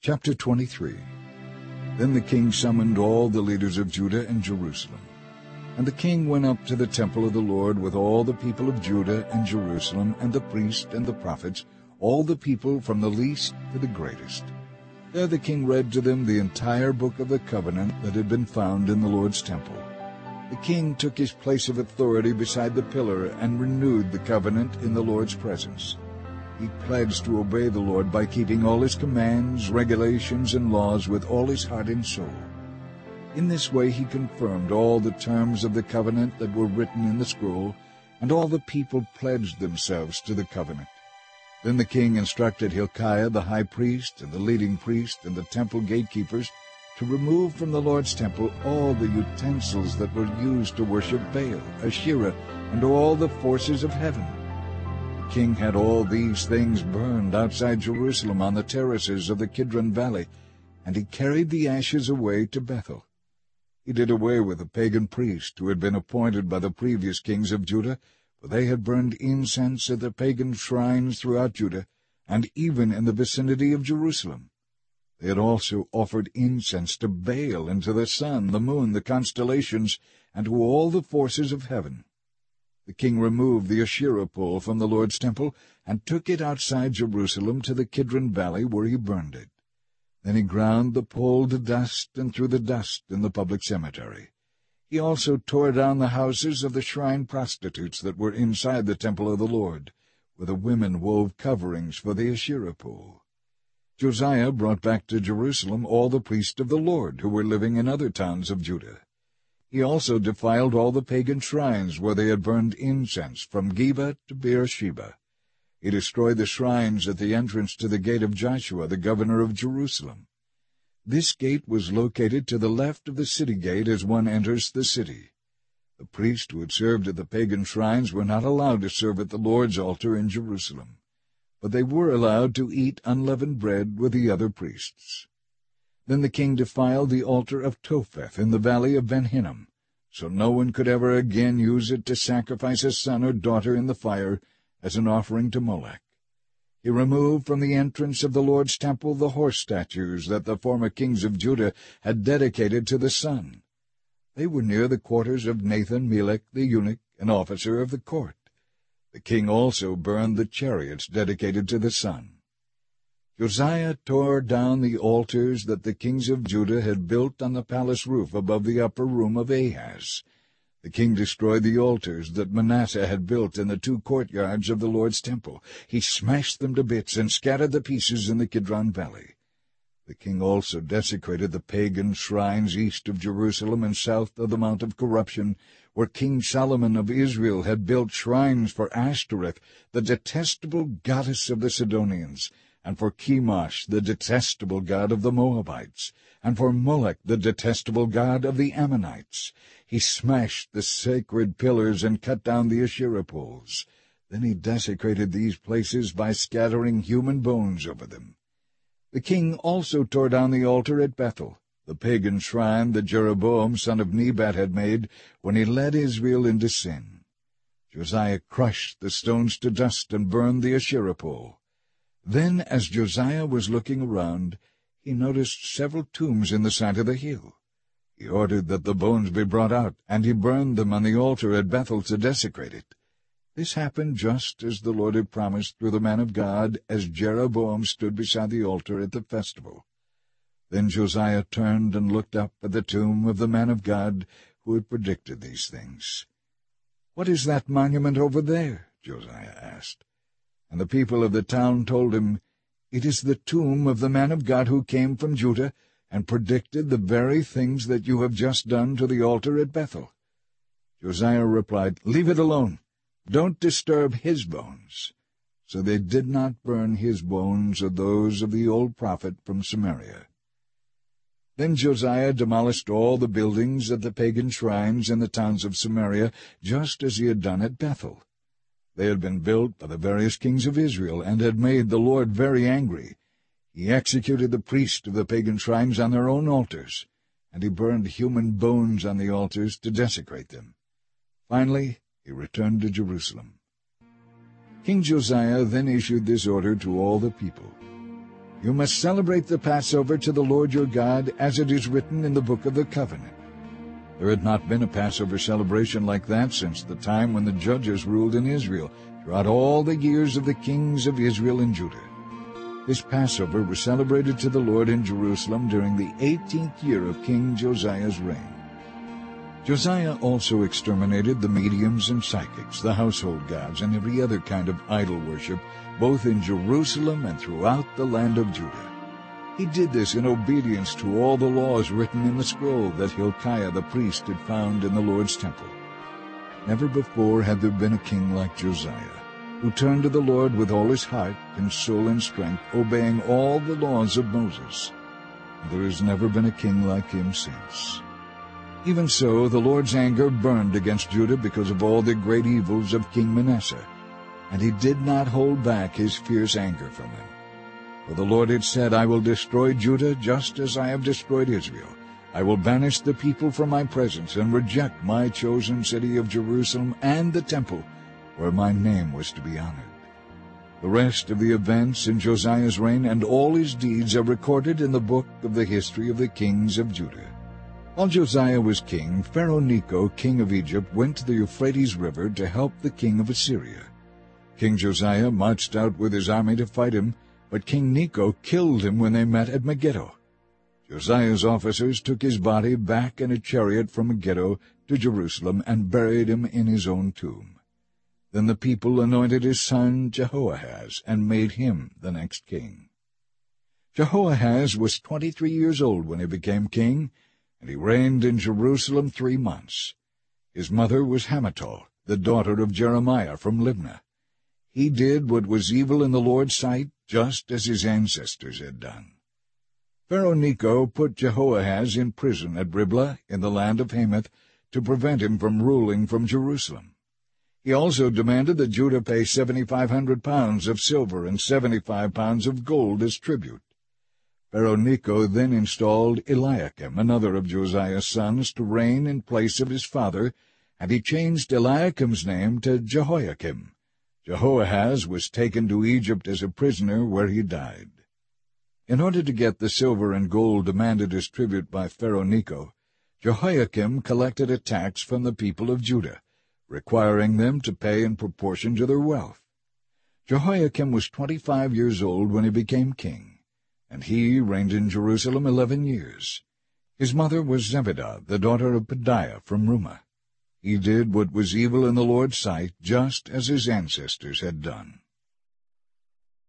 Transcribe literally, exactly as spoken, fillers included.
Chapter twenty-three. Then the king summoned all the leaders of Judah and Jerusalem. And the king went up to the temple of the Lord with all the people of Judah and Jerusalem, and the priests and the prophets, all the people from the least to the greatest. There the king read to them the entire book of the covenant that had been found in the Lord's temple. The king took his place of authority beside the pillar and renewed the covenant in the Lord's presence. He pledged to obey the Lord by keeping all his commands, regulations, and laws with all his heart and soul. In this way he confirmed all the terms of the covenant that were written in the scroll, and all the people pledged themselves to the covenant. Then the king instructed Hilkiah the high priest and the leading priest and the temple gatekeepers to remove from the Lord's temple all the utensils that were used to worship Baal, Asherah, and all the forces of heaven. The king had all these things burned outside Jerusalem on the terraces of the Kidron Valley, and he carried the ashes away to Bethel. He did away with the pagan priests who had been appointed by the previous kings of Judah, for they had burned incense at the pagan shrines throughout Judah, and even in the vicinity of Jerusalem. They had also offered incense to Baal and to the sun, the moon, the constellations, and to all the forces of heaven. The king removed the Asherah pole from the Lord's temple and took it outside Jerusalem to the Kidron Valley, where he burned it. Then he ground the pole to dust and threw the dust in the public cemetery. He also tore down the houses of the shrine prostitutes that were inside the temple of the Lord, where the women wove coverings for the Asherah pole. Josiah brought back to Jerusalem all the priests of the Lord who were living in other towns of Judah. He also defiled all the pagan shrines where they had burned incense, from Geba to Beersheba. He destroyed the shrines at the entrance to the gate of Joshua, the governor of Jerusalem. This gate was located to the left of the city gate as one enters the city. The priests who had served at the pagan shrines were not allowed to serve at the Lord's altar in Jerusalem, but they were allowed to eat unleavened bread with the other priests. Then the king defiled the altar of Topheth in the valley of Ben Hinnom, so no one could ever again use it to sacrifice a son or daughter in the fire as an offering to Molech. He removed from the entrance of the Lord's temple the horse statues that the former kings of Judah had dedicated to the sun. They were near the quarters of Nathan-Melech the eunuch, an officer of the court. The king also burned the chariots dedicated to the sun. Josiah tore down the altars that the kings of Judah had built on the palace roof above the upper room of Ahaz. The king destroyed the altars that Manasseh had built in the two courtyards of the Lord's temple. He smashed them to bits and scattered the pieces in the Kidron Valley. The king also desecrated the pagan shrines east of Jerusalem and south of the Mount of Corruption, where King Solomon of Israel had built shrines for Ashtoreth, the detestable goddess of the Sidonians, and for Chemosh, the detestable god of the Moabites, and for Molech, the detestable god of the Ammonites. He smashed the sacred pillars and cut down the Asherah poles. Then he desecrated these places by scattering human bones over them. The king also tore down the altar at Bethel, the pagan shrine that Jeroboam son of Nebat had made when he led Israel into sin. Josiah crushed the stones to dust and burned the Asherah pole. Then, as Josiah was looking around, he noticed several tombs in the side of the hill. He ordered that the bones be brought out, and he burned them on the altar at Bethel to desecrate it. This happened just as the Lord had promised through the man of God, as Jeroboam stood beside the altar at the festival. Then Josiah turned and looked up at the tomb of the man of God who had predicted these things. "What is that monument over there?" Josiah asked. And the people of the town told him, "It is the tomb of the man of God who came from Judah and predicted the very things that you have just done to the altar at Bethel." Josiah replied, "Leave it alone. Don't disturb his bones." So they did not burn his bones or those of the old prophet from Samaria. Then Josiah demolished all the buildings of the pagan shrines in the towns of Samaria, just as he had done at Bethel. They had been built by the various kings of Israel, and had made the Lord very angry. He executed the priests of the pagan shrines on their own altars, and he burned human bones on the altars to desecrate them. Finally, he returned to Jerusalem. King Josiah then issued this order to all the people: You must celebrate the Passover to the Lord your God, as it is written in the book of the covenant. There had not been a Passover celebration like that since the time when the judges ruled in Israel, throughout all the years of the kings of Israel and Judah. This Passover was celebrated to the Lord in Jerusalem during the eighteenth year of King Josiah's reign. Josiah also exterminated the mediums and psychics, the household gods, and every other kind of idol worship, both in Jerusalem and throughout the land of Judah. He did this in obedience to all the laws written in the scroll that Hilkiah the priest had found in the Lord's temple. Never before had there been a king like Josiah, who turned to the Lord with all his heart and soul and strength, obeying all the laws of Moses. And there has never been a king like him since. Even so, the Lord's anger burned against Judah because of all the great evils of King Manasseh, and he did not hold back his fierce anger from them. For the Lord had said, I will destroy Judah just as I have destroyed Israel. I will banish the people from my presence and reject my chosen city of Jerusalem and the temple where my name was to be honored. The rest of the events in Josiah's reign and all his deeds are recorded in the book of the history of the kings of Judah. While Josiah was king, Pharaoh Necho, king of Egypt, went to the Euphrates River to help the king of Assyria. King Josiah marched out with his army to fight him, but King Necho killed him when they met at Megiddo. Josiah's officers took his body back in a chariot from Megiddo to Jerusalem and buried him in his own tomb. Then the people anointed his son Jehoahaz and made him the next king. Jehoahaz was twenty-three years old when he became king, and he reigned in Jerusalem three months. His mother was Hamutal, the daughter of Jeremiah from Libnah. He did what was evil in the Lord's sight, just as his ancestors had done. Pharaoh Necho put Jehoahaz in prison at Riblah in the land of Hamath to prevent him from ruling from Jerusalem. He also demanded that Judah pay seventy-five hundred pounds of silver and seventy-five pounds of gold as tribute. Pharaoh Necho then installed Eliakim, another of Josiah's sons, to reign in place of his father, and he changed Eliakim's name to Jehoiakim. Jehoahaz was taken to Egypt as a prisoner, where he died. In order to get the silver and gold demanded as tribute by Pharaoh Necho, Jehoiakim collected a tax from the people of Judah, requiring them to pay in proportion to their wealth. Jehoiakim was twenty-five years old when he became king, and he reigned in Jerusalem eleven years. His mother was Zebidah, the daughter of Pedaiah from Rumah. He did what was evil in the Lord's sight, just as his ancestors had done.